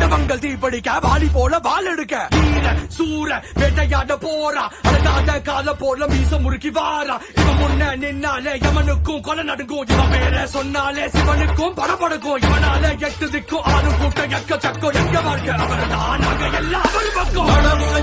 ஆண்டவங்கள் தீப்படிக்க வாலி போல வால் எடுக்க வீர சூர வேட்டையாட போறா அழகாத கால போல மீச முறுக்கி வாரா இவன் முன்ன நின்னாலே யமனுக்கும் கொலை நடுங்கும் இவன் பேர சொன்னாலே சிவனுக்கும் படபடுக்கும் இவனால 8 திக்கும் 6 கூட்டம் எக்க சக்கம் எங்க வாழ்க்கை அவர்தான் நாங்க எல்லாம் அவர் பக்கம்